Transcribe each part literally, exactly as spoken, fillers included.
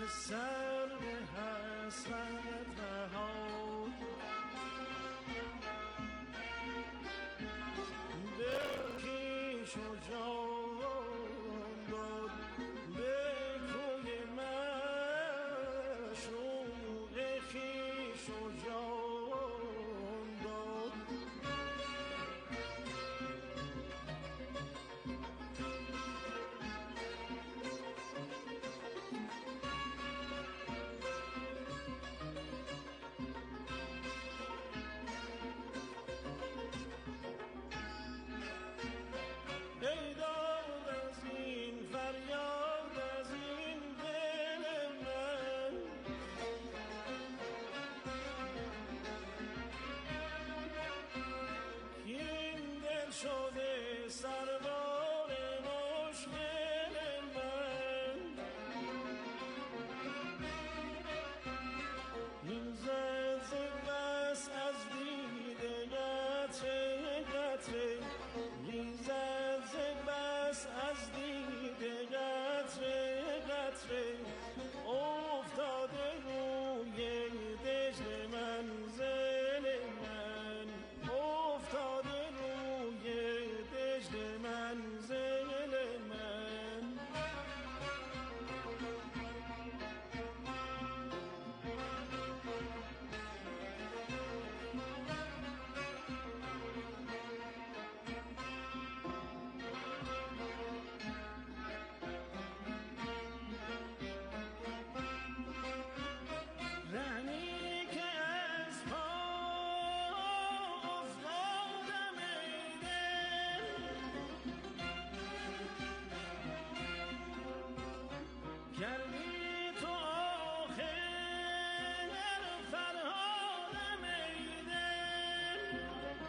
سر به حسرت نهاد دل خویش و جان داد به کوی معشوق خویش و جان داد ای داد از این فریاد از این دل من این دل شده سربار مشکل من این زد ز بس از دیده قطره قطره این زد ز بس از دیده قطره قطره افتاده روی دژ منزل من افتاده روی دژ منزل من رنی که از پا افتادم ای دل کردی تو آخر فرهادم ای دل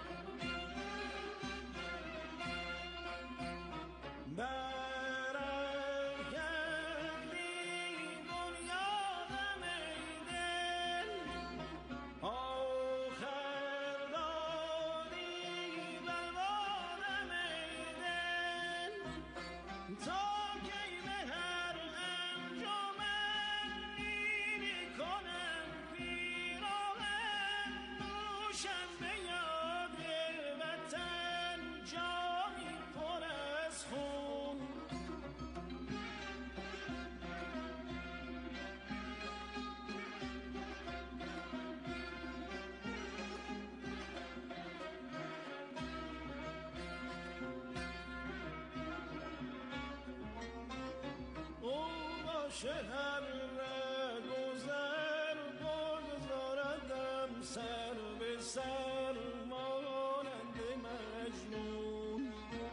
برافکندی بنیادم ای دل آخر دادی بربادم ای دل تا کی به هر انجمن نیلی کنم پیراهن نوشم به یاد وطن جامی پر از خون او باشه هر رهگذر بگذاردم سر به سر مانند مجنون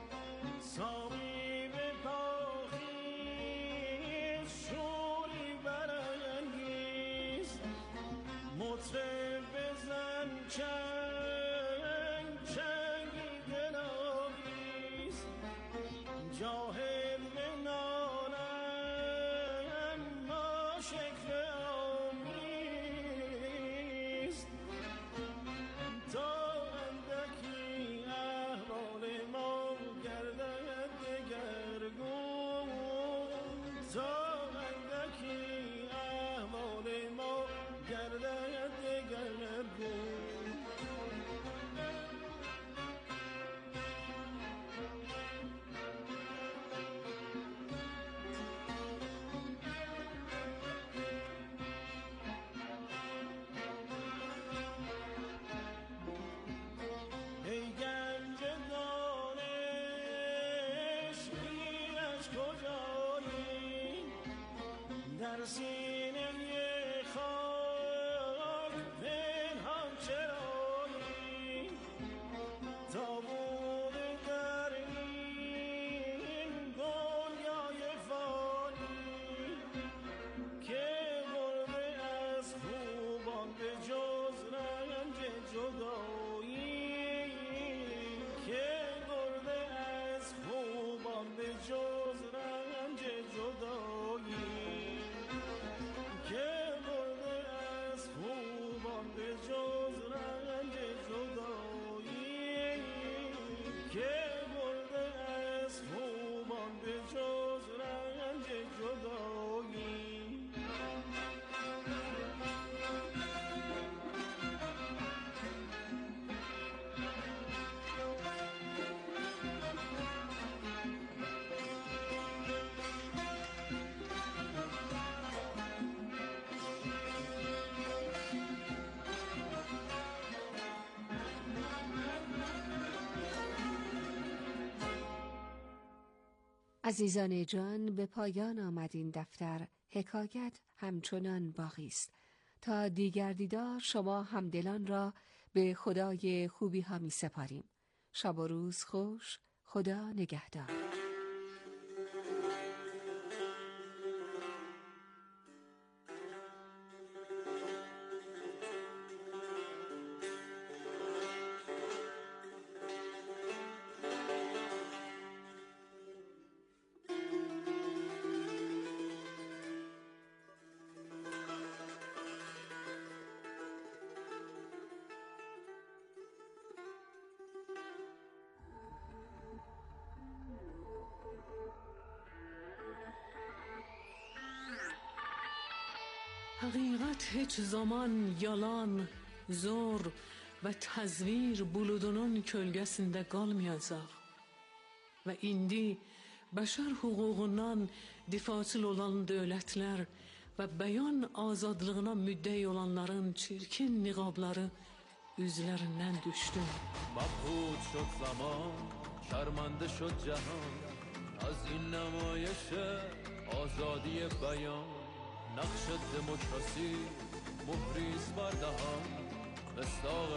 ساقی به پا خیز شوری برانگیز مطرب بزن چنگ چنگی دلاویز جاهل بنالم ما شکل آمیز تا اندکی احوال ما گردد دگرگون تا اندکی احوال ما گردد دگرگون ای گنج دانش ایرج کجایی در سینه خاک پنهان چرایی تا بوده در این دنیای فانی که برده از خوبان به جز رنج جدایی که برده از خوبان به جز رنج جدایی عزیزان جان، به پایان آمد این دفتر. حکایت همچنان باقی است. تا دیگر دیدار شما همدلان را به خدای خوبی ها می سپاریم. شب و روز خوش. خدا نگهدار. حقیقت هیچ zaman yalan, zor və təzvir buludunun kölgəsində qalmayacaq. Və indi bəşər hüququndan difaçıl olan dövlətlər və bəyan azadlığına müddəi olanların çirkin niqabları üzlərindən düşdü. مبهوت شد زمان شرمنده شد جهان از این نمایش آزادی بیان نقش دموکراسی مهریز بر دهان مصداق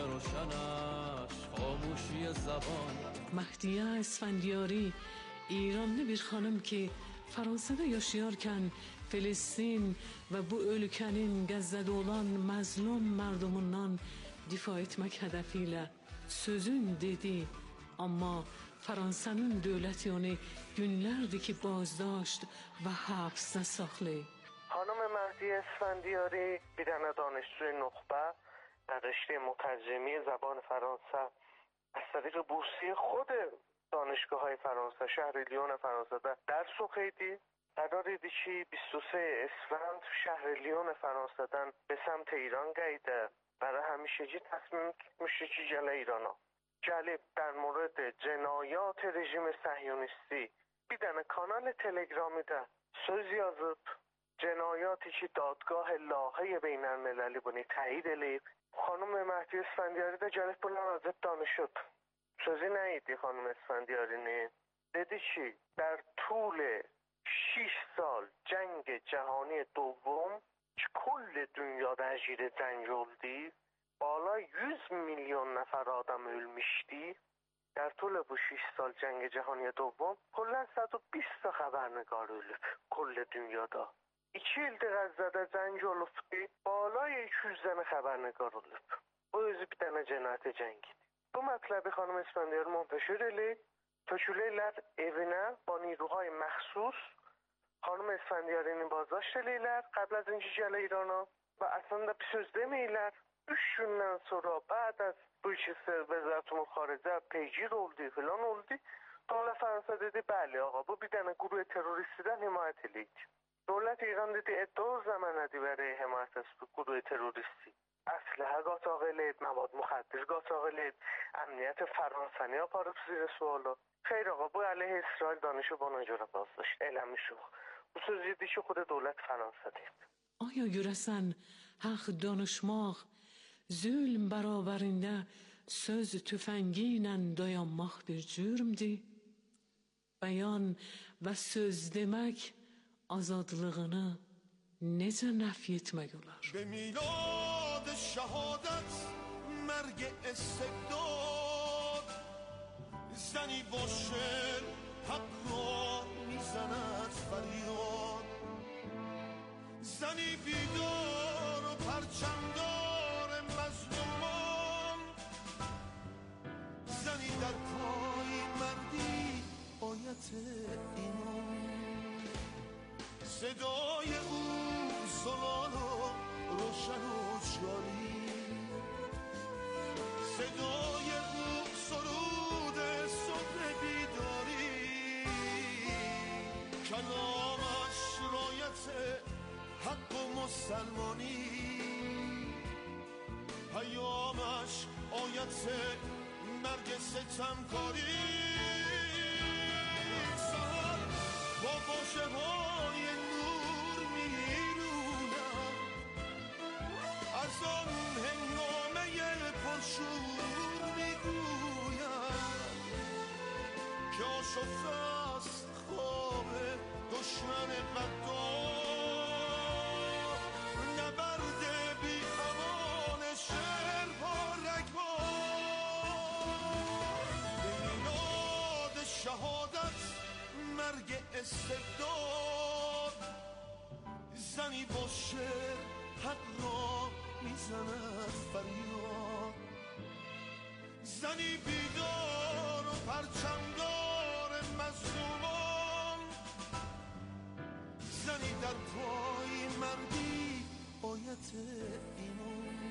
روشنش خاموشی زبان. Məhdiyə Əsfəndiyari İranlı bir xanım ki, Fransada yaşayarkən Filistin və bu ölkənin Qəzzədə olan məzlum mərdumundan difa etmək hədəfi ilə sözün dedi. Amma Fransanın dövləti onu günlərdir ki بازداشت و حبسdə saxlayıb. خانم مهدی اسفندیاری بیدن دانشجوی نخبه در رشته مترجمی زبان فرانسه از طریق بورسیه خود دانشگاه های فرانسه شهر لیون فرانسه در درس وقیدی قرار دیشی بیست و سه اسفند شهر لیون فرانسه دن به سمت ایران گیده برای همیشه جی تصمیم میشه چی جله ایرانا جالب در مورد جنایات رژیم صهیونیستی بیدن کانال تلگرامی ده سوزی yazıp جنایاتی که دادگاه لاهه بین المللی بونی تایید لیب خانم مهدی اسفندیاری ده جالب بلان ازت دانشد سوزی نیدی خانم اسفندیاری نه دیدی چی در طول شش سال جنگ جهانی دوم کل دنیا درگیر جنگ oldu بالا yüz milyon نفر آدم ölmüştü در طول bu شش سال جنگ جهانی دوم کلا صد و بیست تا خبرنگار ölüb کل dünyada iki ildir Qəzzədə cəng olubdu بالای iki yüz dənə xəbərnigар olub bu özü bir dənə cinayət cəngidir bu mətləbi xanım اسفندیاری منتشر elib tökülürlər evinə با نیروهای مخصوص خانم اسفندیاrini بازداشت eləyirlər قبل از اینکه gələ İrana və əslində bir söz deməyirlər üç gündən sonra بعد از bu ikisi وزارت خارجه پیگیر oldu falan oldu دولت فرانسه dedi bəli ağa bu bir dənə qrup terroristdən himayət eləyir دولت ایران dedi ادعا زمانتی برای حمایت از گروه تروریستی اسلحه قاچاق eləyib مواد مخدر قاچاق eləyib امنیت فرانسنی ها پارıb زیر سوالا خیر آقا bu علیه اسرائیل دانشو bana görə بازداشت eləmiş o bu söz idi ki xود دولت فرانسه deyib آیا görəsən haq danışmaq zulm bərabərində söz tüfəngi ilə dayanmaq bir cürmdür? Bəyan və söz demək azadlığını necə nəfi etmək olar? به میلاد شهادت مرگ استبداد زنی باشه حق را میزند فریاد زنی بیدار و پرچمدار مظلومان زنی در پای مردی آیت ایمان صدای او سلال و روشن و جاری صدای او سرود صبح بیداری کلامش رایت حق و مسلمانی پیامش آیت مرگ ستمکاری سهر با باشه های نور میرونم از آن هنگامه پرشور میگویم که آشفته است خواب استبداد، زنی باشه حق را میزند فریاد، زنی بیدار و پرچمدار مظلومان، زنی در پای مردی آیت ایمان.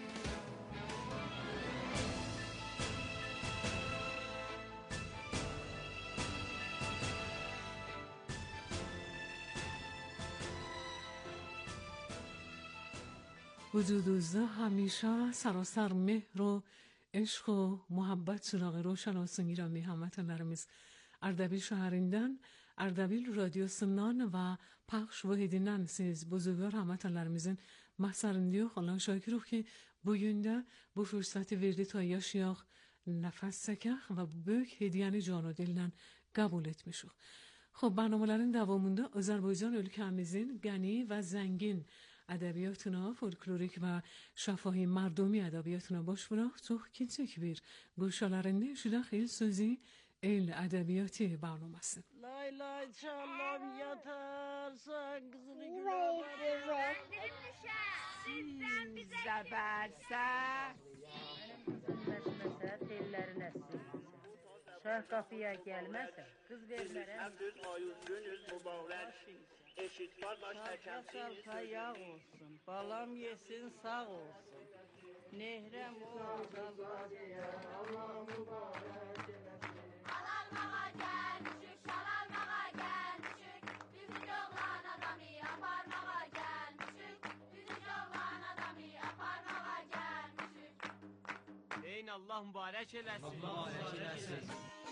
حدود همیشه سراسر مهر و عشق و محبت سراغ روشن olsun İran hamvatanlarımız. Ardabil şəhərindən Ardabil radyosundan və Paxş Vahidindən siz buzurgar hamvatanlarımızın mahsarındayıq. Allah şakiruq ki bugün də bu fürsəti verdi ta yaşayaq, nəfəs çəkək və bu böyük hediyəni can و dillə qəbul etmişik. خب برنامه‌ların davamında Azərbaycan ölkəmizin gəni və zəngin ədəbiyyatına, folklorik və şəfahi mərdumi ədəbiyyatına baş vuraq. Çox kiçik bir quşalarında eşidək el sözü, el ədəbiyyatı برنامه‌si. Lay lay çalam yatarsan kızını güler. Sizden bize zabarsa. Mesmese tellerine Şah kapıya gelmezse kız vermere. Abdüz ayuz günüz mübarek. Eşit kardeş Şah kayağ olsun, balam yesin sağ olsun. Nehrem olsun. Allah mübarek eylesin. Alalmağa gelmişik, şalalmağa gelmişik. Bizim oğlan adamı aparmağa gelmişik. Bizim oğlan adamı aparmağa gelmişik. Deyin Allah mübarek eylesin. Allah mübarek eylesin.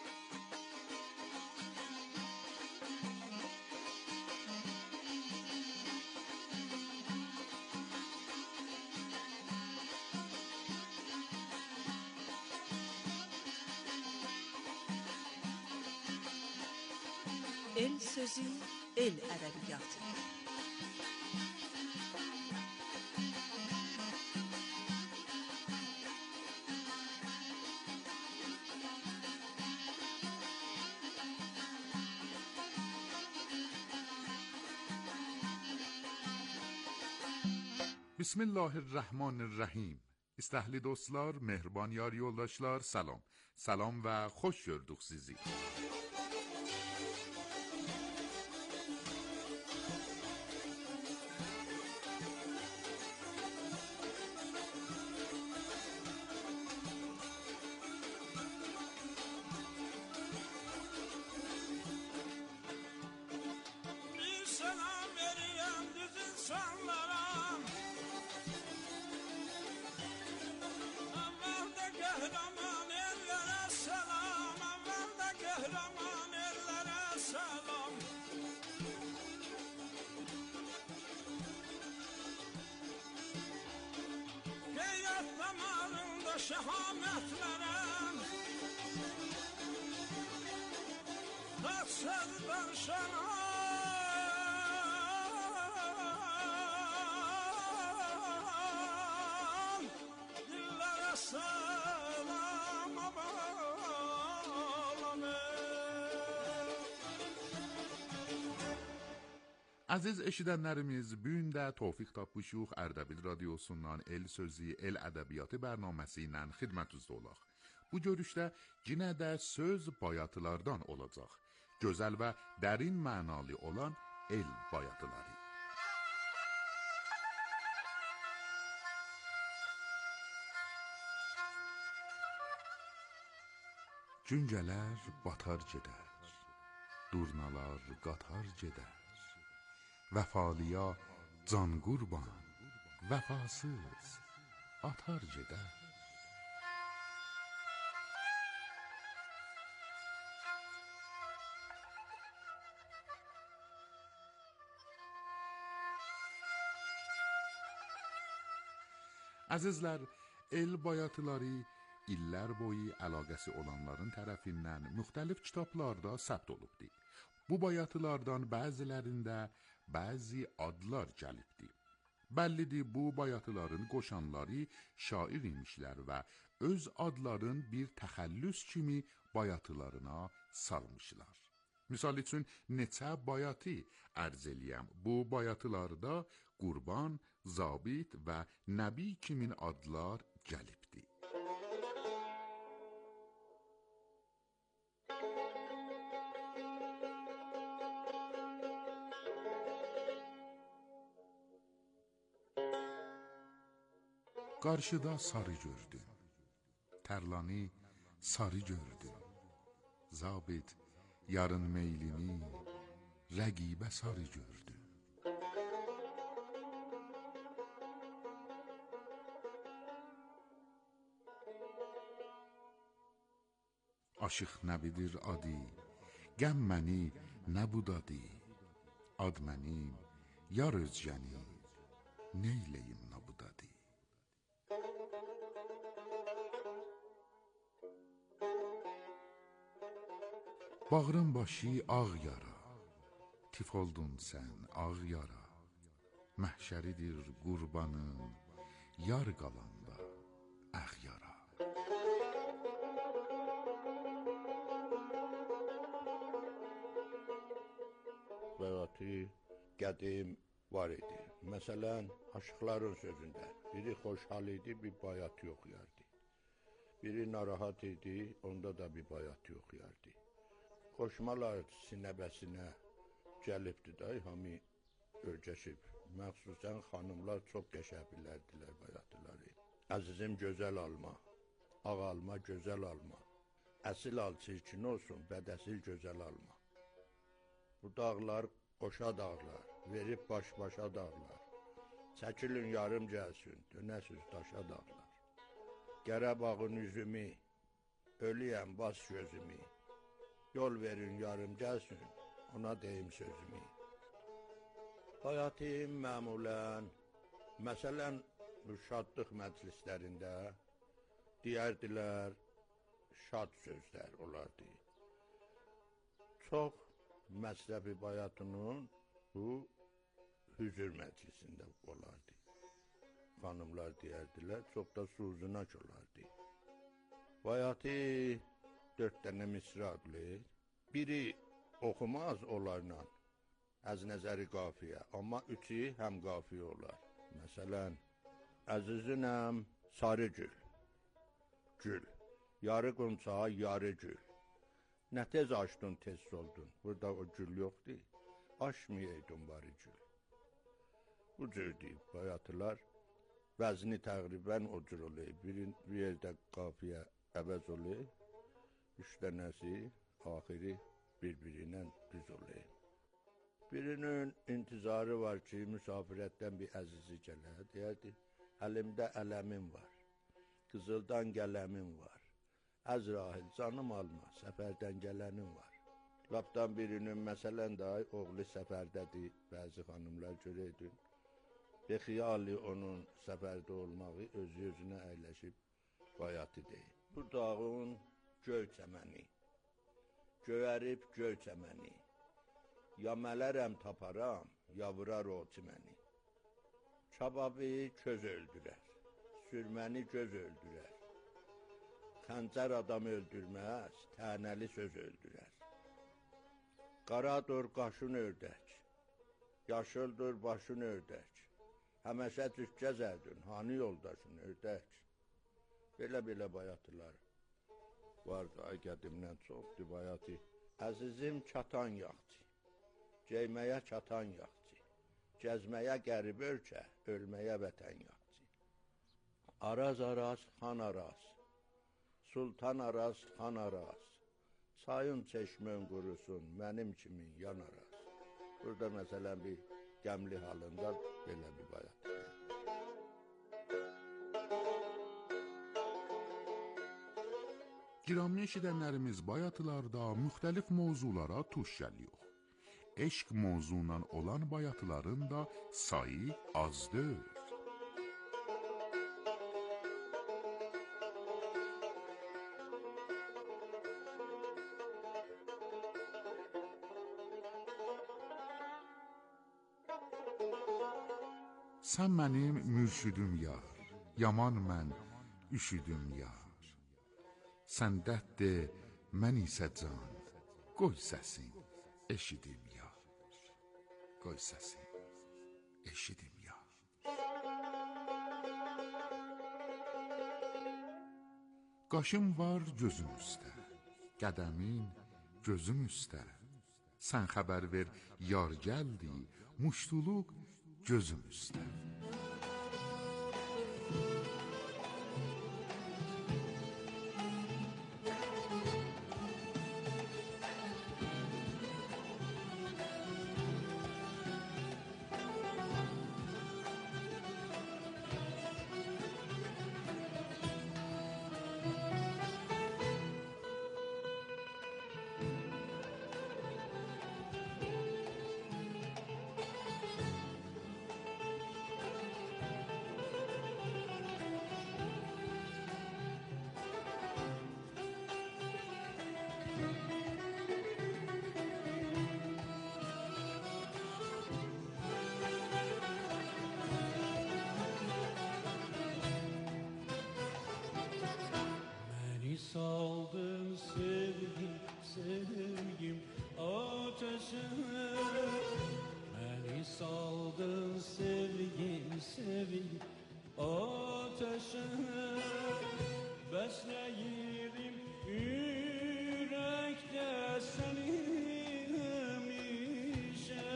El sözü, el ədəbiyyatı. Bismillahirrahmanirrahim. İstəhli dostlar, mehriban yar yoldaşlar, salam. Salam və xoş gördük sizi. Bir selam vereyim düz insanlara, evvelde kahraman ellere selam, evvelde kahraman ellere selam. Heyet damarında şehametlere, taksırdan şenay, dillere selam abalamı. Aziz eşidənlərimiz, bu gün də Tevfik tapmışıq Ardabil radiosundan El Sözü, El Ədəbiyyatı bərnaməsi ilə xidmətinizdə olaq. Bu görüşdə yenə də söz bayatılardan olacaq. Gözəl və dərin mənalı olan el bayatıları. Güncələr batar gedər, durnalar qatar gedər. Vəfalıya can qurban, vəfasız atar gedər. Əzizlər, el bayatıları illər boyu əlaqəsi olanların tərəfindən müxtəlif kitablarda səbt olubdur. Bu bayatılardan bəzilərində bəzi adlar gəlibdir. Bəllidir, bu bayatıların qoşanları şair imişlər və öz adların bir təxəllüs kimi bayatılarına salmışlar. Misal üçün neçə bayatı ərz eləyəm. Bu bayatılarda qurban, zabit və nəbi kimin adlar gəlibdir. Qarşıda sarı gördüm, tərlanı sarı gördüm. Zabit yarın meylini rəqibə sarı gördüm. Aşıq nəbidir adı, qəm məni nə budadı. Ad mənim, yar özgəni, neyləyim nabudadı. Bağrın başı ağ yara, tif oldun sən ağ yara. Məhşəridir qurbanın, yar qalanda əx yara. Bayatı qədim var idi. Məsələn, aşıqların sözündə biri xoşhal idi, bir bayatı oxuyardı. Biri narahat idi, onda da bir bayatı oxuyardı. Qoşmalar sinəbəsinə gəlibdi də, hamı örgəşib. Məxsusən xanımlar çox qəşəng bilərdilər bayatıları. Əzizim gözəl alma, ağ alma, gözəl alma. Əsil al çirkin olsun, bədəsil gözəl alma. Bu dağlar qoşa dağlar, verib baş-başa dağlar. Çəkilin yarım gəlsin, dönəsiz daşa dağlar. Qərəbağın üzümü, ölüyəm bas gözümü. Yol verin yarım gəlsin, ona deyim sözümü. Bayatım məmulən, məsələn, bu şadlıq məclislərində deyərdilər, şad sözlər olardı. Çox məsrəfi bayatının bu hüzür məclisində olardı. Xanımlar deyərdilər, çox da suzunak olardı. Bayatı dörd dənə misra adlı, biri oxumaz onlarla, əz nəzəri qafiyə, amma üçü həm qafiyə olar. Məsələn, əzizinəm sarı gül, gül, yarı qunça, yarı gül. Nə tez açdın, tez soldun, burada o gül yoxdur, açmayaydın bari gül. Bu cür deyib bayatılar, vəzni təqribən o cür olayıb, bir, bir yerdə qafiyə əvəz olayıb, üç dənəsi, axiri bir-birinə düz olayıb. Birinin intizarı var ki, müsafirətdən bir əzizi gələ, deyərdi, əlimdə ələmin var, qızıldan gələmin var, Əzrahil canım alma, səfərdən gələnim var. Lapdan birinin məsələn də oğlu səfərdədir, bəzi xanımlar görəydin, bexiyali onun səfərdə olmağı özü özünə əyləşib bayatı deyil. Bu dağın göy çəməni, göyərib göy çəməni, ya mələrəm taparam, ya vurar o çiməni. Kababı köz öldürər, sürməni göz öldürər. Xəncər adam öldürməz, tənəli söz öldürər. Qaradır qaşın ördək, yaşıldır başın ördək. Həməşə türk gəzərdin, hanı yoldaşın ördək. Belə-belə bayatılar vardı, ay qədimdən çoxdur bayatı. Əzizim çatan yaxçı, geyməyə çatan yaxçı, gəzməyə qərib ölkə, ölməyə vətən yaxçı. Araz-araz, xan araz, sultan araz, xan araz, çayın çeşmən qurusun, mənim kimin yan araz. Burada məsələn bir qəmli halında belə bir bayat. Giramlı eşidənlərimiz bayatılarda müxtəlif mövzulara tuş gəliyor. Eşq mövzundan olan bayatıların da sayı azdır. Sən mənim mürşüdüm yar, yaman mən üşüdüm yar. Sən dərddir, mən isə can, qoy səsin eşidim ya. Qoy səsi, eşidim ya. Qaşım var gözüm üstə, qədəmin gözüm üstə. Sən xəbər ver, yar gəldi, muştuluq gözüm üstə. Saldın sevgim, sevgim ateşine. Beni saldın sevgim, sevgim ateşine. Besleyirim yürekte seni hemişe.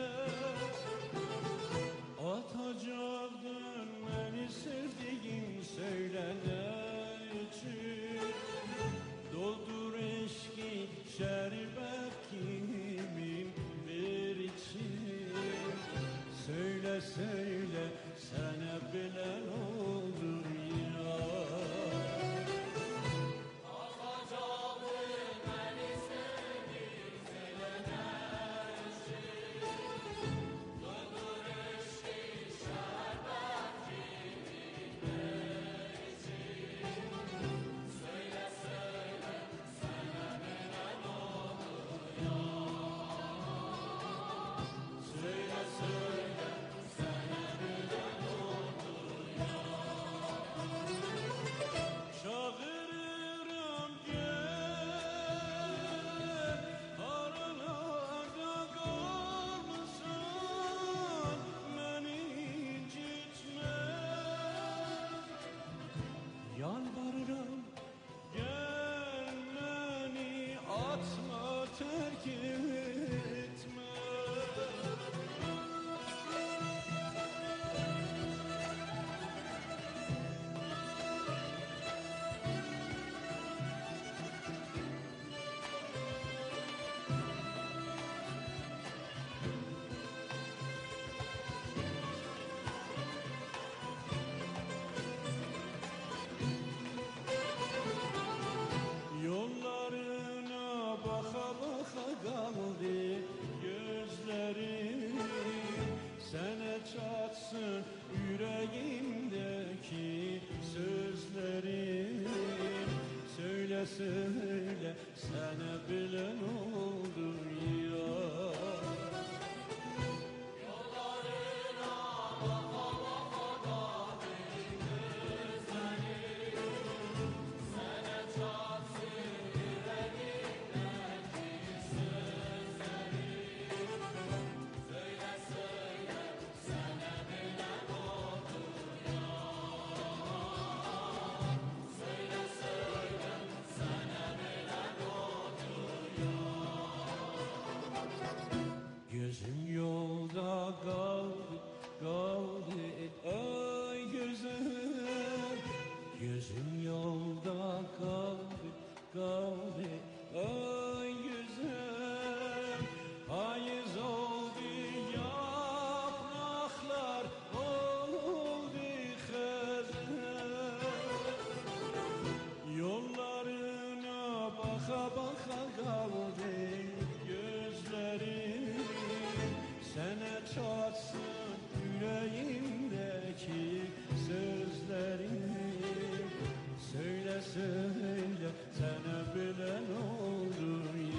Atacaktın beni sevdiğim, söyle ne için? Doldur eşki şerbet kimin bir için. Söyle söyle sana bilen olur ya. Atacaktın beni sevdiğim, söyle ne için? Doldur eşki şerbet kimin bir için. Söyle söyle sana bilen olur ya. Söyle söyle sana bilen olur ya. Çağırırım gel, aralarda kalmışsan beni incitme. Yalvarırım gel, beni atma, terk etme. Yollarına baka baka kaldı gözlerim. Sana çatsın yüreğimdeki sözlerim. Söyle söyle sana bilen olur ya. Yollarına baka baka kaldı gözlerim. Sana çatsın yüreğimdeki sözlerim. Söyle söyle sana bilen olur ya. Söyle söyle sana bilen olur ya. Gözüm yolda kaldı, kaldı ay gözüm. Gözüm yolda kaldı, kaldı ay gözüm. Hayız oldu yapraklar, oldu xəzər. Yollarına baka baka kaldı gözlerim. Sana çatsın yüreğimdeki sözlerim. Söyle söyle sana bilen olur ya.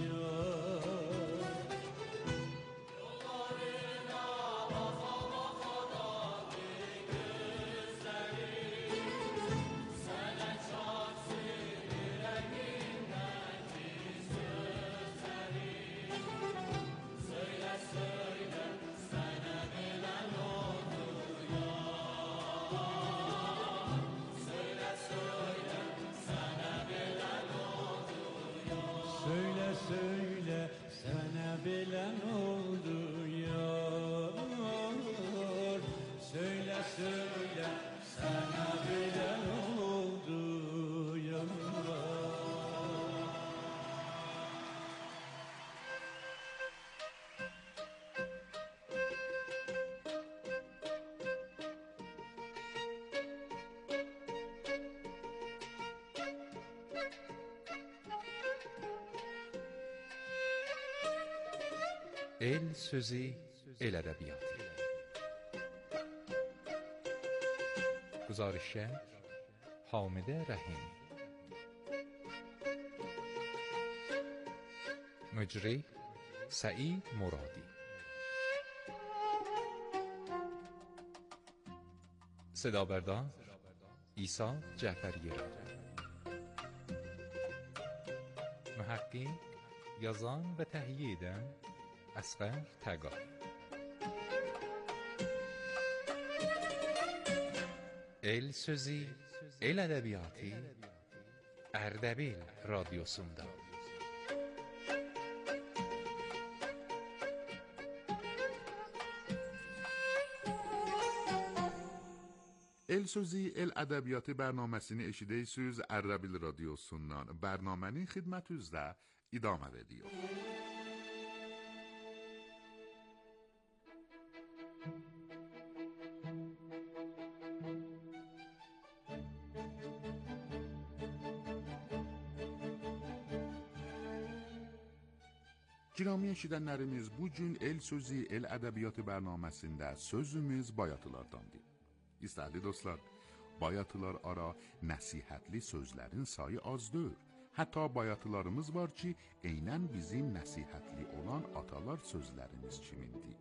Yollarına baka baka kaldı gözlerim. Sana çatsın yüreğimdeki sözlerim. El sözü, el ədəbiyyatı. Guzarişçi Hamidə Rəhim. مجری سعید مرادی. صدا بردار عیسی جعفری. محقق yazan və təhiyyə edən Əsqər Təqay. El sözü, el ədəbiyyatı Ərdəbil Radyosunda. El sözü, el ədəbiyyatı bərnaməsini eşidəysiniz Ərdəbil Radiosundan. Bərnamənin xidmətinizdə idamə ediyor. Girami eşidənlərimiz, bugün El Sözü, El Ədəbiyyatı bərnaməsində sözümüz bayatılardandır. İstərli dostlar, bayatılar ara nəsihətli sözlərin sayı azdır. Hətta bayatılarımız var ki, eynən bizim nəsihətli olan atalar sözlərimiz kimindir.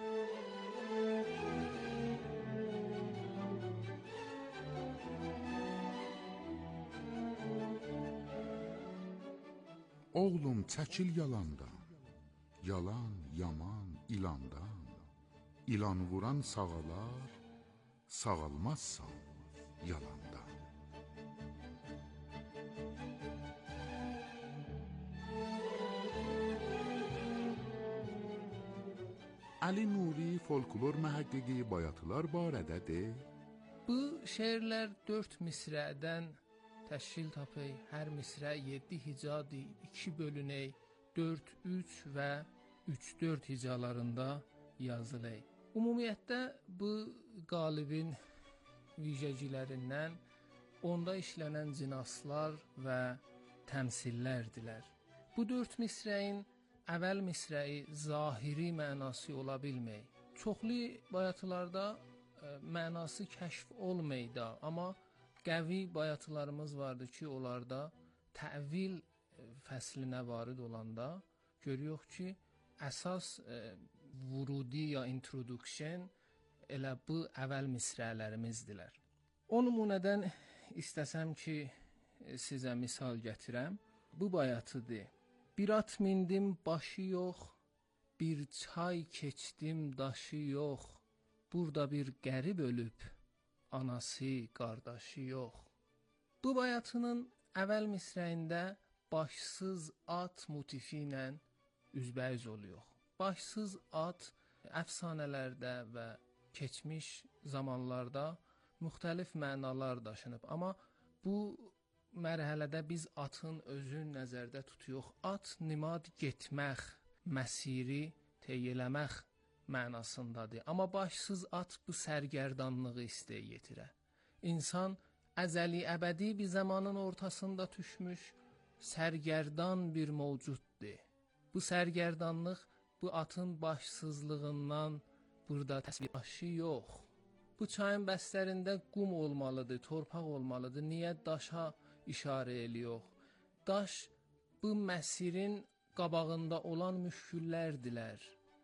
Oğlum çəkil yalandan, yalan, yaman, ilandan. İlan vuran sağalar, sağalmazsan yalandan. Ali Nuri folklor məhəqqiqi bayatılar barədə de. Bu şeirlər dörd misrədən təşkil tapır. Hər misrə yeddi hicadi, iki bölünək, dörd üç və üç dörd hicalarında yazılır. Ümumiyyətlə bu qalibin vicəcilərindən onda işlənən cinaslar və təmsillərdilər. Bu dörd misrəyin əvvəl misrəyi zahiri mənası ola bilmək. Çoxlu bayatılarda ə, mənası kəşf olmaydı, amma qəvi bayatılarımız vardı ki, onlarda təvil fəslinə varid olanda görüyoruz ki, əsas ə, vurudi ya introduction elə bu əvvəl misrələrimizdirlər. O nümunədən istəsəm ki, sizə misal gətirəm. Bu bayatıdır. Bir at mindim başı yox, bir çay keçdim daşı yox. Burada bir qərib ölüb, anası, qardaşı yox. Bu bayatının əvvəl misrəyində başsız at motifi ilə üzbəüz oluyor. Başsız at əfsanələrdə və keçmiş zamanlarda müxtəlif mənalar daşınıb. Amma bu mərhələdə biz atın özünü nəzərdə tutuyoruz. At nimad getmək, məsiri tey eləmək mənasındadır. Amma başsız at bu sərgərdanlığı istəyə yetirə. İnsan əzəli əbədi bir zamanın ortasında düşmüş sərgərdan bir mövcuddur. Bu sərgərdanlıq bu atın başsızlığından burada təsvirbaşı yox. Bu çayın bəstərində qum olmalıdır, torpaq olmalıdır. Niyə daşa işarə ediyor? Daş bu məsirin qabağında olan müşküllərdilər.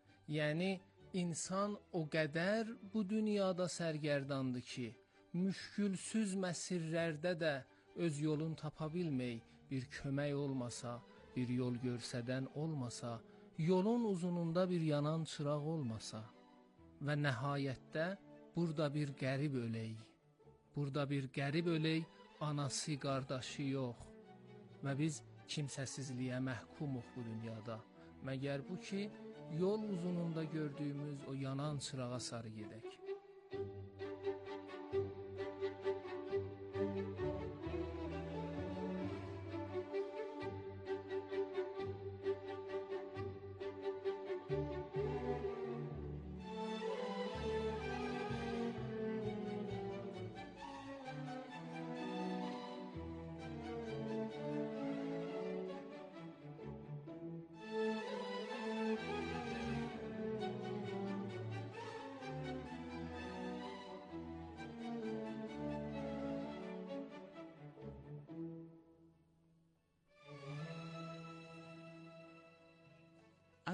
Yəni insan o qədər bu dünyada sərgərdandır ki, müşkülsüz məsirlərdə də öz yolunu tapa bilmək, bir kömək olmasa, bir yol görsədən olmasa, yolun uzununda bir yanan çıraq olmasa və nəhayətdə burada bir qərib ölək, burada bir qərib ölək, anası, qardaşı yox və biz kimsəsizliyə məhkumuq bu dünyada. Məgər bu ki, yol uzununda gördüyümüz o yanan çırağa sarı gedək.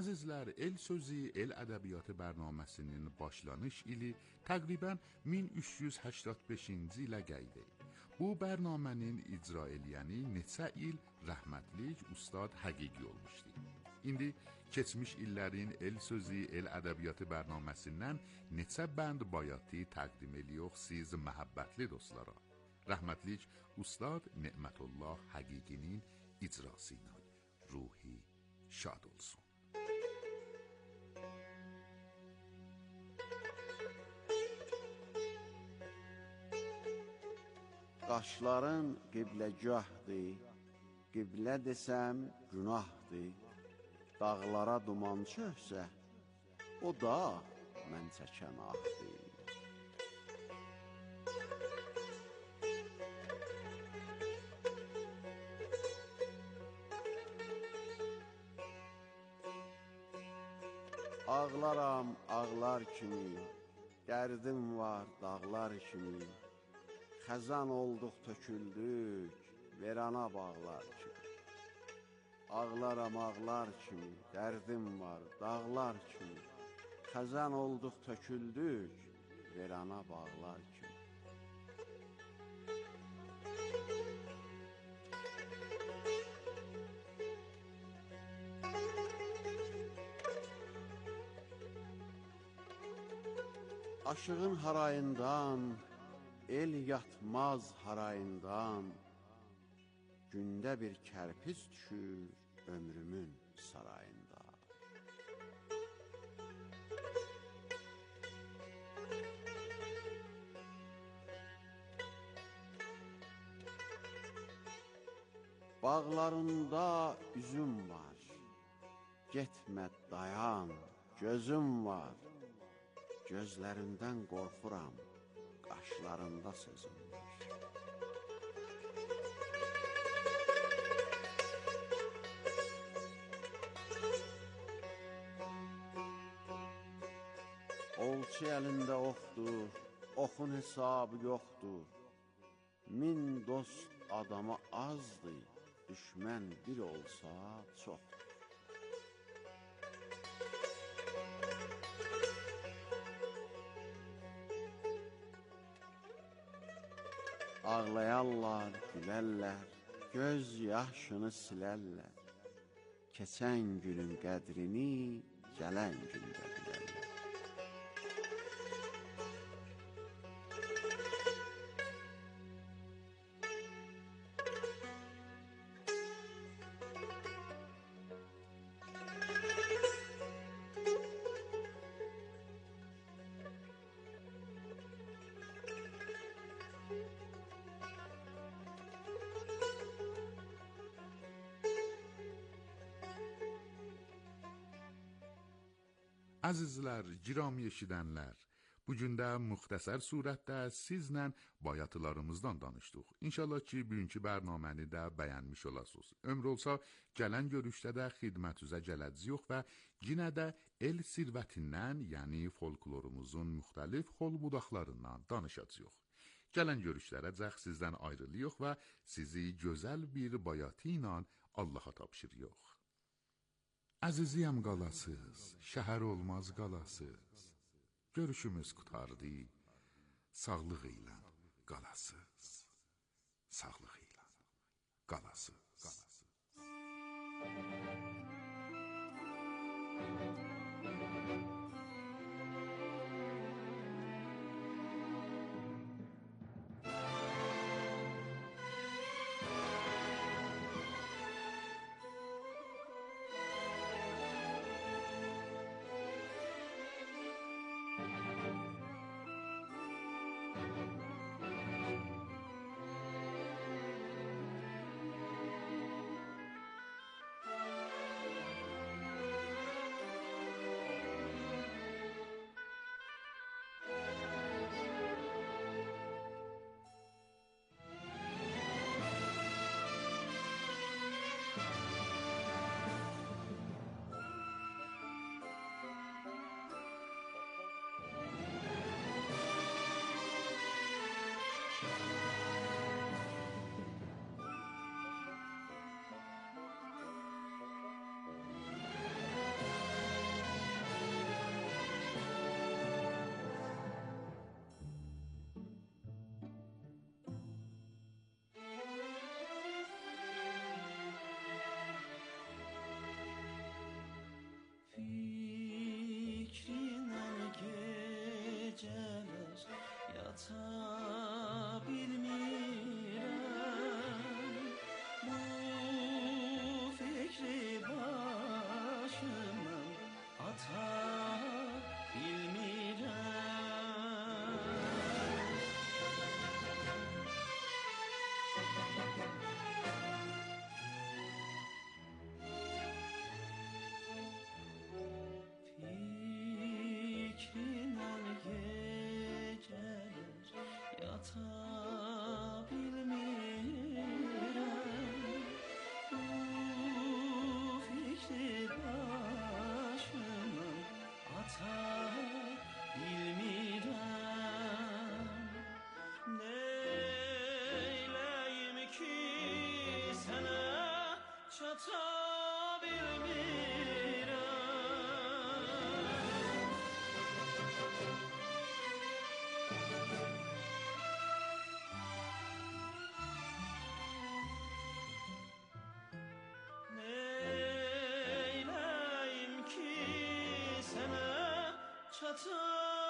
Əzizlər, El Sözü, El Ədəbiyyatı bərnaməsinin başlanış ili təqribən min üç yüz səksən beşinci ilə gəldi. Bu bərnamənin icra eləyəni neçə il rəhmətlik Ustad Həqiqi olmuşdu. İndi keçmiş illərin El Sözü, El Ədəbiyyatı bərnaməsindən neçə bənd bayatı təqdim ediyox siz məhəbbətli dostlara. Rəhmətlik Ustad Nemətullah Həqiqinin icrası ilə ruhi şad olsun. Qaşların qibləgahdır, qiblə desəm günahdır. Dağlara duman çöksə, o da mən çəkən ahdır. Ağlaram ağlar kimi, dərdim var dağlar kimi. Xəzan olduq töküldük, verana bağlar kimi. Ağlaram ağlar kimi, dərdim var dağlar kimi. Xəzan olduq töküldük, verana bağlar kimi. Aşığın harayından, el yatmaz harayından, gündə bir kərpiz düşür ömrümün sarayında. Bağlarında üzüm var, getmə dayan, gözüm var. Gözlərindən qorxuram, qaşlarında sözüm var. Olçu əlində oxdur, oxun hesabı yoxdur. Min dost adama azdır, düşmən bir olsa çoxdur. Ağlayarlar, gülərlər, göz yaşını silərlər. Keçən günün qədrini gələn gündə bilərlər. Əzizlər, girami eşidənlər, bu gündə müxtəsər surətdə sizlə bayatılarımızdan danışdıq. İnşallah ki, bugünkü bərnaməni də bəyənmiş olasınız. Ömür olsa, gələn görüşdə də xidmətinizə gələcəyik və yenə də el sirvətindən, yəni folklorumuzun müxtəlif xol budaqlarından danışacağıq. Gələn görüşlərəcək sizdən ayrılıyıq və sizi gözəl bir bayatı ilə Allaha tapşırıyıq. Əziziyəm qalasız, şəhər olmaz qalasız. Görüşümüz qutardı, sağlıq ilə qalasız. Sağlıq ilə qalasız. çata bilmirəm Neyləyim ki sənə çata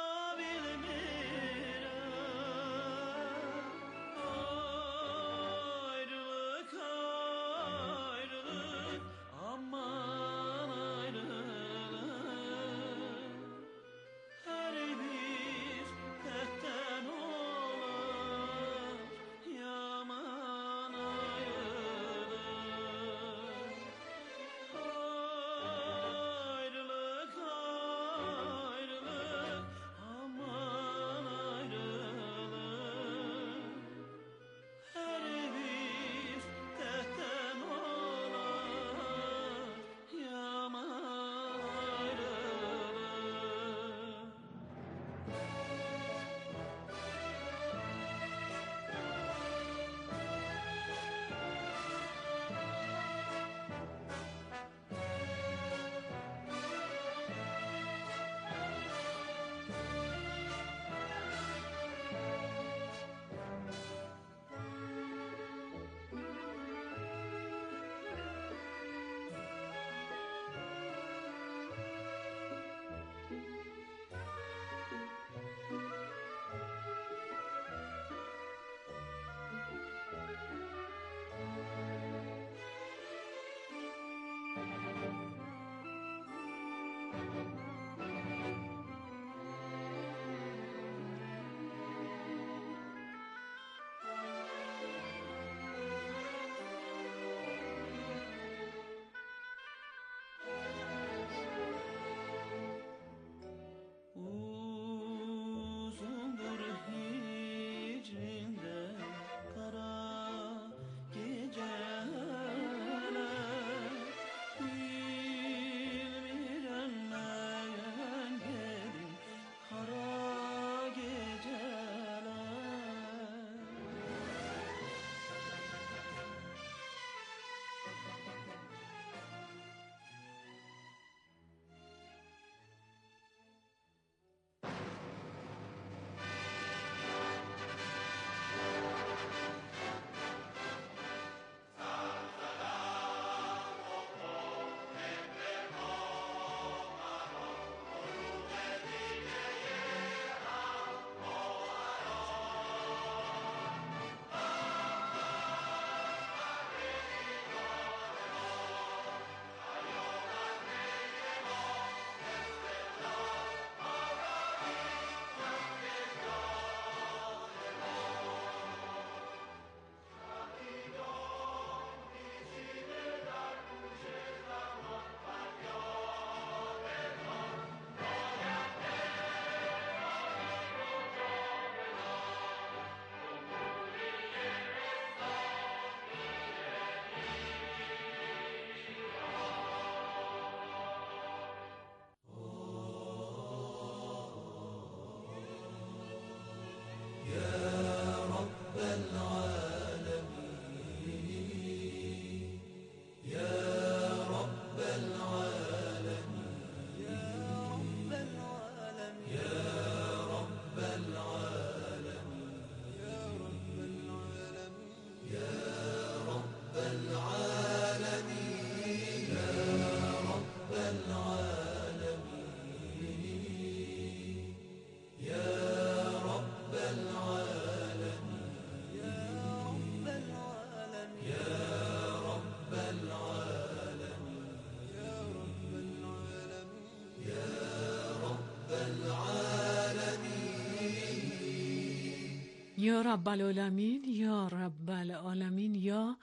یا رب العالمین یا رب العالمین یا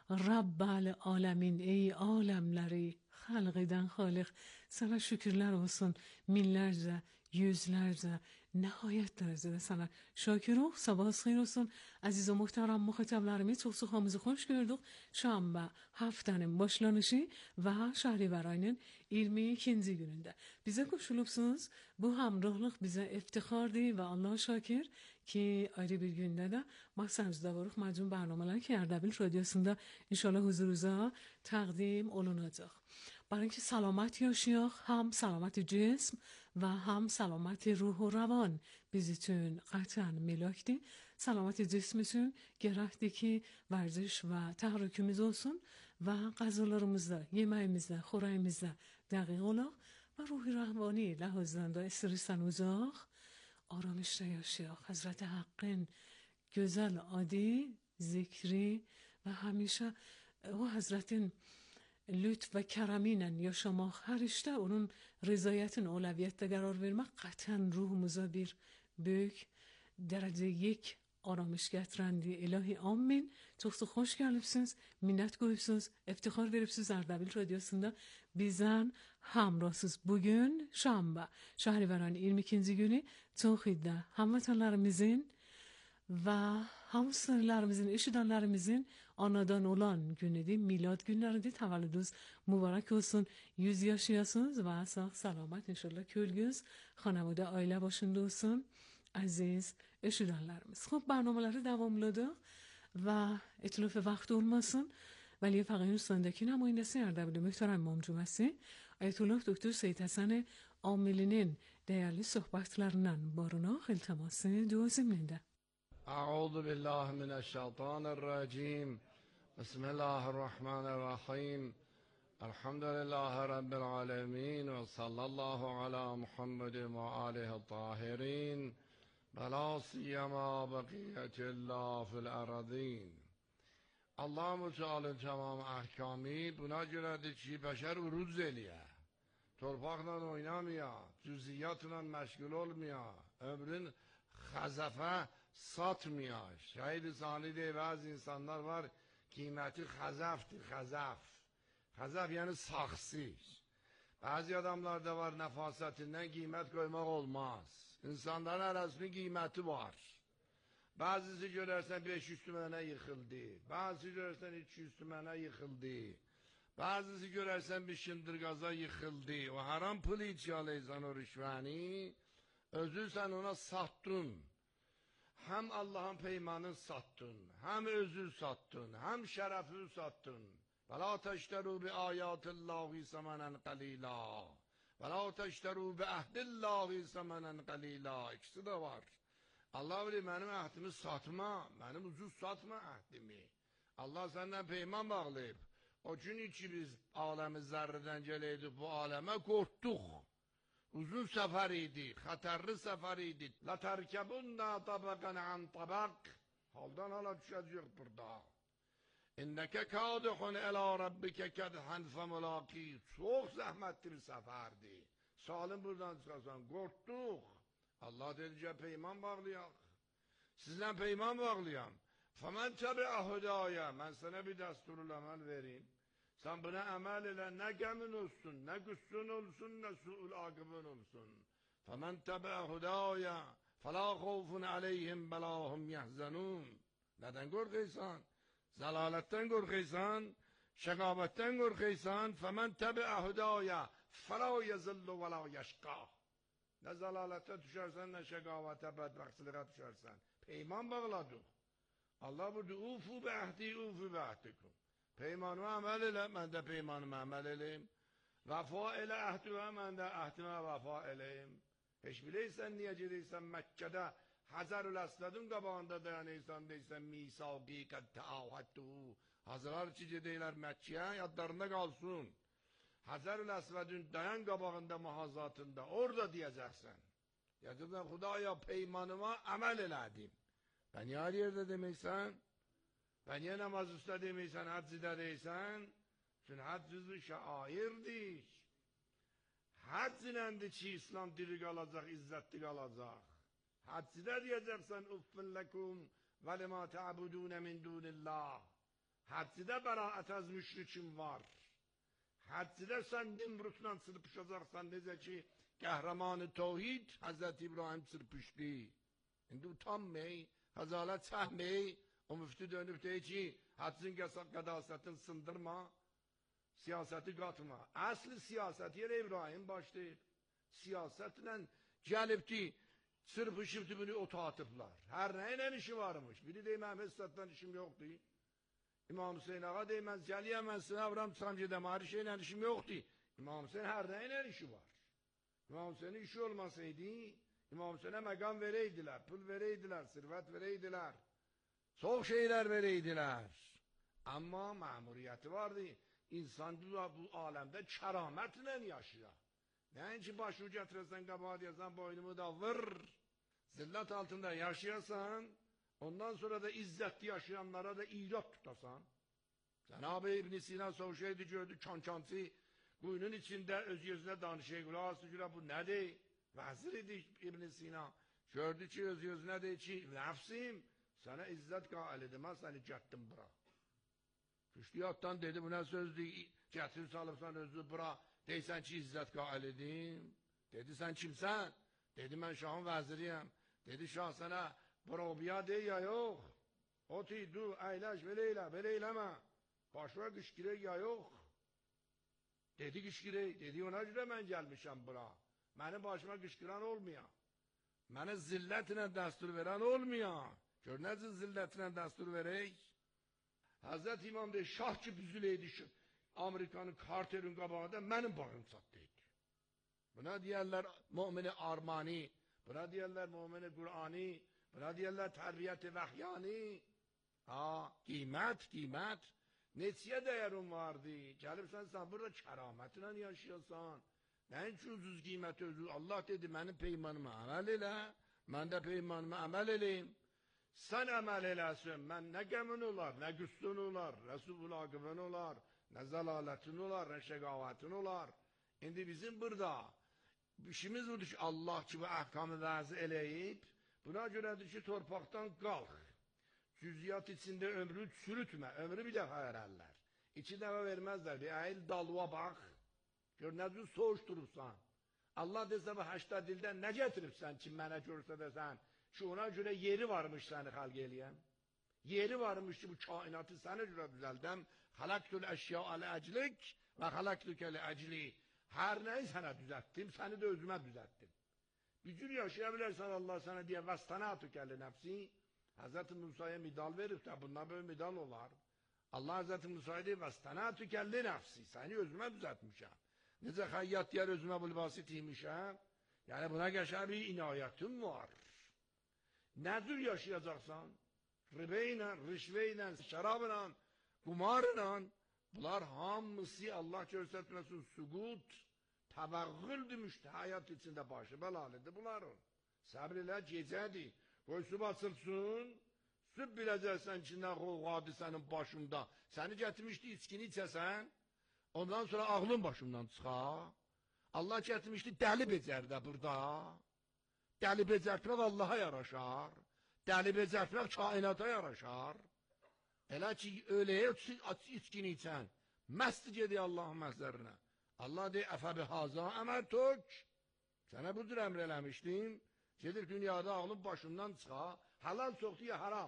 رب العالمین, ey alemleri halk eden Halik, sana şükürler olsun, minlerce, yüzlerce, nihayet derecede sana şakir ol. Sabahınız hayır olsun aziz ve muhterem muhatablarımız, çok sıkımızı hoş gördük. Şamba haftanın başlanışı ve Şahrivar ayının yirmi ikinci gününde bize koşulupsunuz. Bu hamruhluk bize iftihardı ve Allah'a şakir ki ayrı bir günde de maksarızda varıq məcun برنامه‌ları ki Erdebil Radyosu'nda inşallah huzurunuza təqdim olunacaq. برای اینکه سلامت yaşayaq هم سلامت جسم و هم سلامت روح و روان bizüçün قطعا ملاکتی. سلامت جسمتون گرفتی که ورزش و تحرکimiz olsun و غذاlarımızda, yemeğimizde, xörəyimizdə dəqiq olaq و روحی روانی لحاظdan da استرسdən uzaq آرامشda yaşayaq. Hazreti Hakk'ın güzel adı, zikri ve hamişe o Hazretin lütf ve keremiyle yaşamak her işte onun rızayetinin اولویت قرار vermek قطعا ruhumuza bir büyük derece yek آرامش getirendi. İlahi amin. Çok çok hoş gelipsiniz. Minnet koyupsiniz. Eftihar veripsiniz Erdebil Radyosu'nda. Bizden hamrahsız bugün şamba. Şahrivarın yirmi ikinci günü Toxid'de hamvatanlarımızın ve hamsınlarımızın, eşidanlarımızın anadan olan günüdür. Milad günleridir. Tavalludunuz mübarek olsun. Yüz yaşayasınız ve sağ selamet inşallah kölgüz. Xanavada aile başında olsun. Aziz eşidanlarımız. خب برنامه‌ları devamladık ve اتلاف وقت olmasın. ولی فقیه نوستاندکی نمایندسی اردبیل محترم امام جمعه ayet الله دکتر سید حسن عاملinin değerli sohbetlerinden barına iltiması dua zimninde. أعوذ بالله من الشيطان الرجيم بسم الله الرحمن الرحيم الحمد لله رب العالمين وصلى الله على محمد وآله الطاهرين بلا سيما بقية الله في الأرضين. Allah Teala'nın tamam ahkamı buna göredir ki beşer uruz eliye. Torpakla oynamıyor, cüziyatla meşgul olmuyor, ömrün hazafe satmıyor. Şahid-i sanide bazı insanlar var, kıymeti hazaftir, hazaf. Hazaf yani saksı. Bazı adamlarda var nefasetinden kıymet koymak olmaz. İnsanların arasında kıymeti var. Bazısı görürsen beş yüz tümene yıkıldı. Bazısı görürsen üç yüz tümene yıkıldı. Bazısı görürsen bir şındırgaza yıkıldı. O haram pılı içiyalıysan o rüşveni, özü sen ona sattın. Hem Allah'ın peymanını sattın, hem özü sattın, hem şerefini sattın. وَلَا تَشْتَرُوا بِآيَاتِ اللّٰهِ سَمَنًا قَلِيلًا وَلَا تَشْتَرُوا بِأَهْدِ اللّٰهِ سَمَنًا قَلِيلًا. İkisi de var. Allah bilir benim ahdimi satma, benim ucuz satma ahdimi. Allah senden peyman bağlayıp, o gün içi biz alemi zerreden geleydik, bu aleme korktuk. Uzun sefer idi, haterli sefer idi. لَتَرْكَبُنَّا طَبَقًا عَنْ طَبَقٍ. Haldan hala düşecek burada. İnneke kâdihun elâ rabbike kedhen femulâkî. Çok zahmetli bir seferdi. Salim buradan çıkarsan, korktuk. Allah dedice peyman bağlayak. Sizden peyman bağlayam. Femen tebi'a hudâya. Ben sana bir desturul amel vereyim. Sen buna amel ile ne gemin olsun, ne güçsün olsun, ne su'ul akıbın olsun. Femen tebi'a hudâya. Felâ khawfun aleyhim belâhum yahzenûn. Neden korkuysan? Zelaletten korkuysan, şekabetten korkuysan, femen tebi'a hudâya. Felâ yezillu ve lâ yeşkâh. Ne zalalete düşersen, ne şekavete, bedbahtlığa düşersen. Peyman bağladık. Allah burada, ufu be ahdi, ufu be ahdikum. Peymanımı amel ile, ben de peymanımı amel eleyim. Vefa ile ahdüme, ben de ahdüme vefa eleyim. Hiç bileysen niye gidiysen Mekke'de, Hazarül Esved'in kabağında dayanıysan deysen, misâgî kad teâhattuhu. Hazırlar içi gidiyler Mekke'ye, yadlarında kalsın. Hazarül Esved'in dayan kabağında muhazzatında orada diyeceksin. Diyeceksin Hudaya peymanıma amel eledim. Ben ya yerde demeysen, ben ya namaz usta demeysen, haccıda deysen, çünkü haccızı şairdir. Hac ilendi ki İslam diri kalacak, izzetli kalacak. Haccıda diyeceksin uffin lekum ve lima ta'budune min dunillah. Haccıda beraat az müşrikin var. Haccıda sen Nimrut'la çırpışacaksan nece ki kahraman-ı tevhid Hazreti İbrahim çırpıştı. Şimdi utanmayı, hazalet sahmeyi, o müftü dönüp de ki haccın kadasatını sındırma, siyaseti katma. Aslı siyaseti yere İbrahim başlayır. Siyasetle gelipti Çırpışıp dibini ota atıblar. Her neyle işi varmış. Biri deyim Mehmet Sat'tan işim yoktu. İmam Hüseyin Ağa deyim ben Zeliye ben sınavram çıkam gedem. Her şeyle işim yoktu. İmam Hüseyin her neyle işi var. İmam Hüseyin'in işi olmasaydı İmam Hüseyin'e mekan vereydiler, pul vereydiler, servet vereydiler. Çok şeyler vereydiler. Ama memuriyeti vardı. İnsan bu alemde kerametle yaşıyor. Ne ki başı getiresen, kabahat yazan boynumu da vır. Zillet altında yaşıyorsan, ondan sonra da izzetli yaşayanlara da iyilik tutasan. Cenab-ı İbn Sina soğuşaydı gördü, çançantı, kuyunun içinde öz yüzüne danışıyor. Kulağısı güle bu nedir? Vezir idi İbn Sina. Gördü ki öz yüzüne de ki, nefsim, sana izzet kail edin, ben seni gettim bura. Küştiyattan dedi, bu ne sözdü, getir salıpsan özü bura, deysen ki izzet kail edin. Dedi sen kimsen? Dedi ben şahın veziriyim. Dedi şah sana, bura biya dey ya yok. Oti, du, eyleş, veleyle, veleyleme. Başına kışkire ya yok. Dedi kışkire, dedi ona göre ben gelmişim bura. Benim başıma kışkıran olmuyor. Bana zilletine destur veren olmuyor. Gör nasıl zilletine destur vereyik? Hazreti İmam de şah ki büzüleydi şu Amerikanın Carter'ın kabağında benim bağım sattıydı. Buna diyorlar mümin-i armani, buna diyorlar mümin-i Kur'ani, buna diyorlar terbiyet-i vahyani. Ha, kıymet, kıymet. Netiye değerim vardı. Gelip sen, sen burada kerametine yaşıyorsan. Ne hiç ucuz kıymeti özür. Allah dedi benim peymanıma amel ile. Ben de peymanıma amel edeyim. Sen amel eylesin. Ben ne gemin olar, ne güstün olar, ne subulakıfın olar, ne zelaletin olar, ne şegavetin olar. Şimdi bizim burada işimiz budur ki Allah gibi ahkamı vazi eleyip buna göre düşü torpaktan kalk. Cüziyat içinde ömrü çürütme. Ömrü bir defa vererler. İki defa vermezler. Bir eğil dalva bak. Gör ne düz soğuşturursan. Allah dese bu haçta dilden ne getiripsen kim bana görse desen. Şu ona göre yeri varmış seni halk eleyem. Yeri varmış ki bu kainatı sana göre düzeldim. Halaktul eşya ale eclik ve halaktüke le ecli. Her neyi sana düzelttim, seni de özüme düzelttim. Bir gün yaşayabilirsen Allah sana diye vestanatüke le nefsi. Hazreti Musa'ya midal verip de bundan böyle midal olar. Allah Hazreti Musa'ya diye vestanatüke le nefsi. Seni özüme düzeltmişim. Nece hayyat diğer özüme bu basitiymişim. Yani buna geçer bir inayetim var. Ne tür yaşayacaksan, ribeyle, rişveyle, şarabla, kumarla, bunlar hamısı Allah göstermesin sugut, teveggüldü müşte hayat içinde başı belalıdır bunların. Sabriyle gecedi, koy su basılsın, süt bileceksen içinden kovgadı senin başında. Seni getirmişti içkini içesen, ondan sonra ağlın başımdan çıkar. Allah getirmişti deli becerde burada. Deli becertmek Allah'a yaraşar. Deli becertmek kainata yaraşar. Elə ki, öyleye içkini içen. Məst gedi Allah'ın məzlərine. Allah deyir, əfə bihaza əmər tök. Sənə budur əmr eləmişdim. Gedir dünyada ağlın başından çıxa. Halal çoxdur ya haram.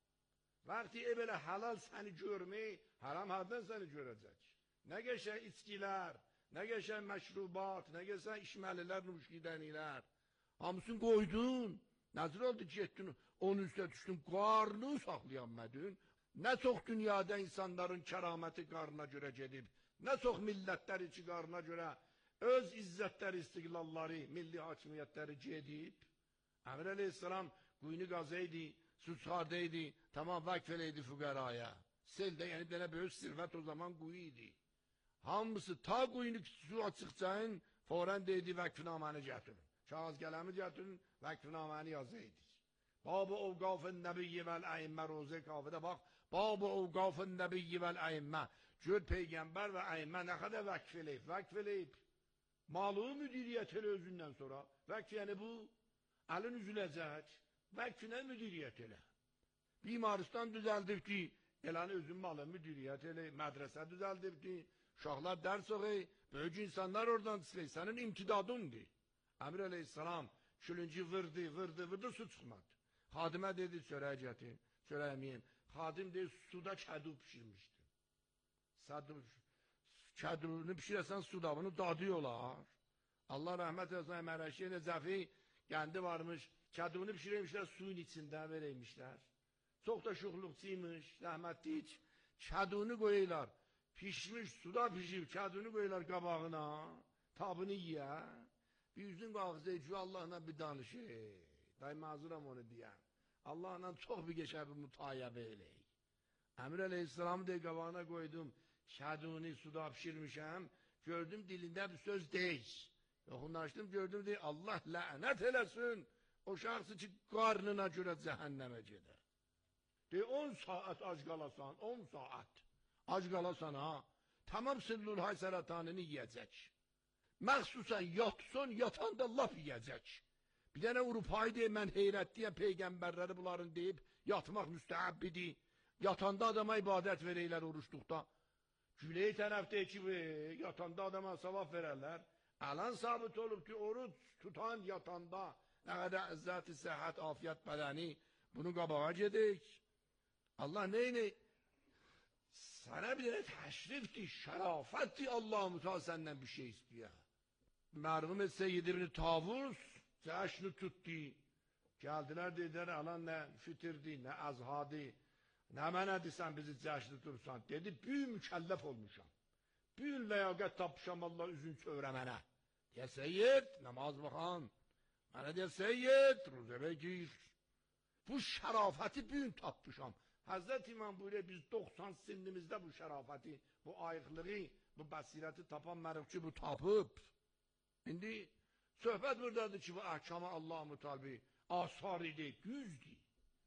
Vakti e belə halal səni görmək, haram hardan səni görəcək? Nə geçən içkilər, nə geçən məşrubat, nə geçən içməlilər, nuşgidənilər. Hamısını koydun. Nazır oldu ki ettin, onun üstüne düştün, karnını saklayamadın. Ne çok dünyada insanların kerameti karnına göre gedib, ne çok milletler içi karnına göre öz izzetleri, istiklalları, milli hakimiyetleri gedib. Emir Aleyhisselam kuyunu gazeydi, su çıkardaydı, tamam vakfeleydi fukaraya. Selde yani bir büyük sirvet o zaman kuyuydu. Hamısı ta kuyunu su açıkçayın, foren deydi vakfinamanı getirin. Kağız gəlemi gətirin, vəkfinaməni yazaydı. Bab-ı ovqafın nəbiyyi vəl əyimmə roze kafədə bax. Bab-ı ovqafın nəbiyyi vəl əyimmə. Gör Peygamber və əyimmə nə qədər vəkf eləyib, vəkf eləyib. Malı müdiriyyət elə özündən sonra. Vəkf yəni bu, əlin üzüləcək, vəkfinə müdiriyyət elə. Bimaristan düzəldibdi, eləni özün malı müdiriyyət elə, mədrəsə düzəldibdi, uşaqlar dərs oxuy, böyük insanlar oradan çıxır, sənin imtidadındır. Emir Aleyhisselam külüncü vırdı, vırdı, vırdı, su çıkmadı. Hadime dedi, çöreğe getir, çöreğe Hadim dedi, suda kadu pişirmişti. Sadu, kadunu pişiresen suda, bunu dadıyorlar. Allah rahmet eylesin, Emereşi'ye de Zefi, Kendi varmış. Çadığını pişirmişler, suyun içinde vereymişler. Çok da şuhlukçıymış. Rahmetli hiç. Çadığını koyuyorlar. Pişmiş, suda pişip çadığını koyuyorlar kabağına. Tabını yiye. Bir yüzün kalksa şu Allah'la bir danışı. Dayı mazuram onu diyen. Allah'la çok bir geçer bir mutaya beyley. Emir Aleyhisselam diye kabağına koydum. Çadığını suda pişirmişim. Gördüm dilinde bir söz değil. Yokunlaştım gördüm diye Allah lanet eylesin. O şahsı ki karnına göre cehenneme gider. De on saat aç kalasan, on saat aç kalasan ha. Tamam sillul hayseratanını yiyecek. Məxsusən yatsın, yatanda laf yiyecek. Bir tane Avrupa'yı diye mən heyrət diye peygamberleri bunların deyip yatmak müstəhəbbidir. Yatanda adama ibadet vereyler oruçluqda. Güleyi tərəfdə ki, yatanda adama savab vererler. Alan sabit olup ki oruç tutan yatanda ne kadar izzat-ı sıhhat, afiyet bedeni bunu qabağa gedik. Allah neyini? Sana bir tane teşrifti, şerafetti Allah-u Teala senden bir şey istiyor. Merhum Seyyid İbni Tavus cəşni tuttu. Geldiler dediler alan ne fitirdi, ne azhadı. Ne mənədir sen bizi cəşni tutursan? Dedi büyük mükellef olmuşam. Büyük ləyaqət tapmışam Allah üzün çövrəmənə. Diye Seyyid namaz bakan. Bana diye Seyyid roze bekir. Bu şerafeti büyük tapmışam. Hazreti İmam buyuruyor biz doksan sinimizde bu şerafeti, bu ayıklığı, bu basireti tapan mərifçi bu tapıp. Şimdi söhbət buradadır ki bu ahkama Allah-u Teala asar idi, düzdür.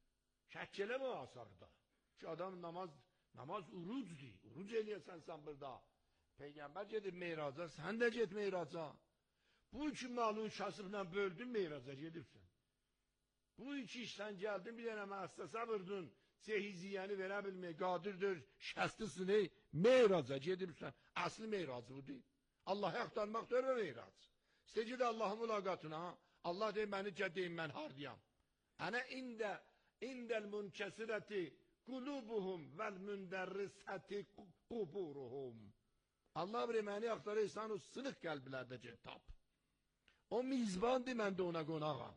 Şək eləmə asarda. Ki adam namaz, namaz urucdur. Uruc eləyəsən sən burada. Peygamber gedib meyraca, sen de git meyraca. Bu iki malı kasıbla böldün meyraca gedibsən. Bu iki işten geldin bir tane müəssəsə vurdun. Sehiziyeni verebilmeye qadirdir, şəslisin ey, meyraca gedibsən. Aslı meyracı bu değil. Allah'ı aktarmak da meyrac. İstəcə də Allah'ın mülaqatına, Allah deyim beni cədeyim mən hardiyam. Ənə ində, indəl münkəsirəti qulubuhum vəl mündərrisəti quburuhum. Allah bir məni aktarırsan o sınık qəlblərdə cətab. O mizbandır mən də ona qonağam.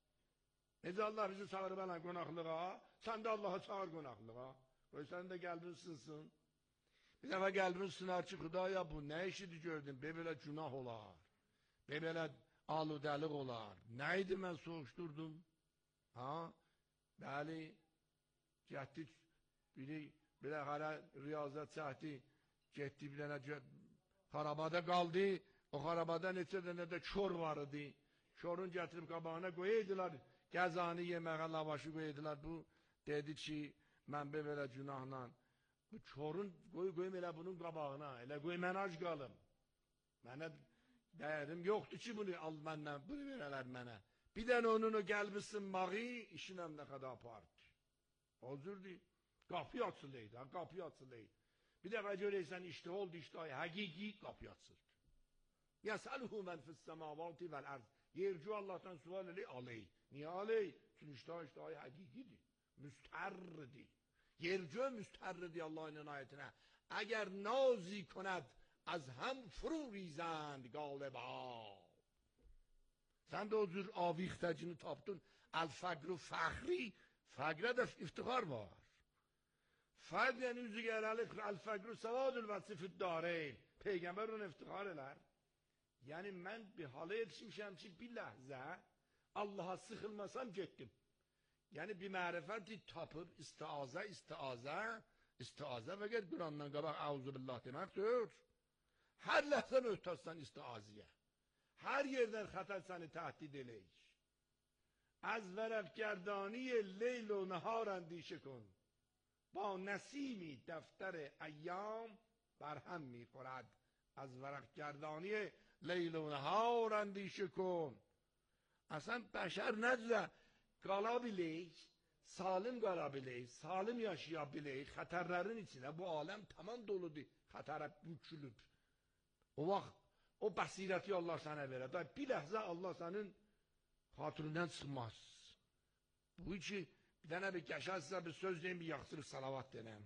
Necə Allah bizi çağırır bana qonaqlığa, sen de Allah'ı çağır qonaqlığa. Qoy sen de qəlbin sınsın. Bir dəfə qəlbin sınar ki, Xudaya bu nə işidir gördün, be belə günah olar, be belə aludəlik olar. Nə idi mən soğuşdurdum? Ha? Bəli, getdik, biri belə hələ riyazət çəkdi, getdi bir dənə xarabada qaldı, o xarabada neçə dənə də kör var idi. Körün gətirib qabağına qoyaydılar, gəzanı yeməğə lavaşı qoyaydılar. Bu dedi ki, mən be belə günahla, bu körün qoy qoyum elə bunun qabağına, elə qoy mən ac qalım. Mənə dəyərim yoxdur ki, bunu al məndən, bunu verələr mənə. Bir dənə onun o qəlbi sınmağı işinəm nə qədər apardı. Huzurdur. Qapı açılıydı, qapı açılıydı. Bir dəfə görəysən işte oldu işte həqiqi qapı açıldı. Yəsəluhu mən fis-səmavati vəl-ərd. Yerci Allah'tan sual eli aley. Niye aley? Çünkü işte işte həqiqidir. Müstərridir. Yerci müstərridir Allah'ın ayetine. Eğer nazi kund az hem fru rizand galiba. Sen de o cür aviktacını taptın. El-fagru fahri. Fagre de iftihar var. Fadyen yüzü gelelik el-fagru sevadül vasifid dareyn. Peygamber onu iftihar eder. Yani ben bir hale yetişmişim ki bir lahza Allah'a sıkılmasam gittim. Yani bir marifeti tapıp istiaza istiaza istiaza ve gel Kur'an'dan kabak auzubillah demektir. Her lahza mühtaçsan istiaziye. Her yerden hatal seni tahdid eleyik. Az verefgerdani leyl و نهار اندیشه کن با نسیمی دفتر ایام برهم می خورد. از ورقگردانی لیل و نهار اندیشه کن. اصلا بشر نداره qala bileyik, salim qala bileyik, salim yaşaya bileyik, xətərlərin içində bu aləm tamam doludur, xətərə bükülüb. O vaxt o basirəti Allah sənə verər. Da bir ləhzə Allah sənin xatırından çıxmaz. Bu iki bir dənə bir qəşər sizə bir söz deyim, bir yaxsırıq salavat denəm.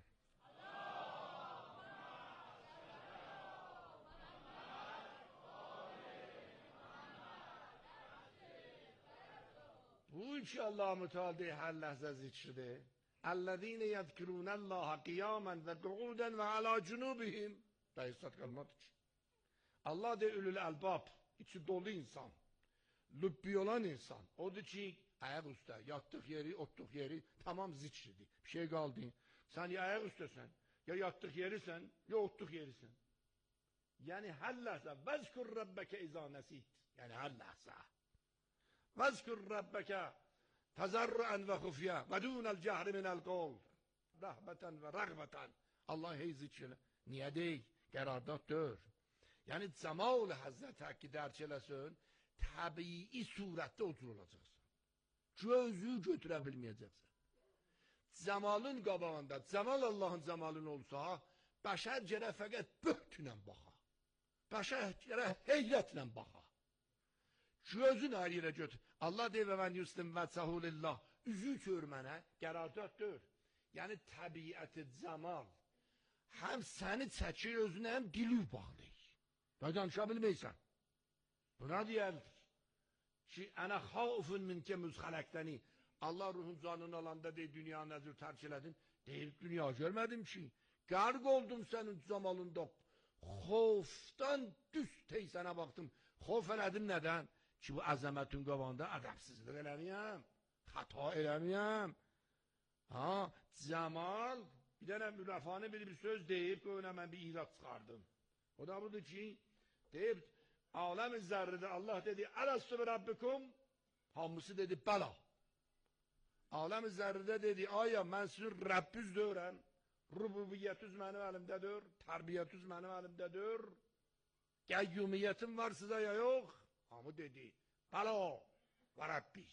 Bu ki Allah Müteala deyir hər ləhzə zikridir. Əllezine yezkurunəllaha qiyamen və qu'uden və ala cunubihim. Dəyişsət qalmadı ki. Allah deyir ülül əlbab, içi dolu insan, lübbi olan insan. Odur ki, ayak üstə, yatdıq yeri, otduq yeri tamam zikridir. Bir şey qaldı. Sən ya ayak üstəsən, ya yatdıq yerisən, ya otduq yerisən. Yəni hər ləhzə vəzkur Rabbəkə izə nəsid. Yəni hər ləhzə. Vəzkur Rabbəkə təzərrən və xufyə və dunəl cəhri minəl qol. Rəhbətən və rəğbətən. Allah hey zikr. Niyə deyik? Qərardat dör. Yəni cəmal Həzrət Haqqı dərk eləsin, təbii surətdə otur olacaqsan. Gözü götürə bilməyəcəksən. Cəmalın qabağında, cəmal Allahın cəmalın olsa, bəşər gərək fəqət böhtünə baxa. Bəşər gərək heyrətlə baxa. Gözün hər yerə götür. Allah deyir və mən yüstüm və cəhulillah. Üzü kör mənə, qərardat dör. Yəni təbiəti cəmal. Həm səni çəkir özünə, həm dili bağlayır. Da danışa bilməysən. Buna deyərdir. Ki, ənə xaufun minkə müzxələqdəni. Allah ruhun canını alanda deyir, dünya nəzir tərk elədin. Deyir, dünya görmədim ki. Qərq oldum sənin camalında. Xofdan düz teysənə baxdım. Xof elədim nədən? Ki, bu əzəmətin qabağında ədəbsizlik eləməyəm. Xata eləməyəm. Ha, cəmal, bir dənə mürəfanı bir, bir söz deyib, öyle mən bir irat çıxardım. O da budur ki, deyib, aləm-i zərridə Allah dedi, ələstü bi Rabbikum, hamısı dedi, bəla. Aləm-i zərridə dedi, aya, mən sizin Rəbbiz deyirəm, rububiyyətüz mənim əlimdədir, tərbiyyətüz mənim əlimdədir, qəyyumiyyətim var sizə ya yox? Hamı dedi, bəla və Rəbbiz.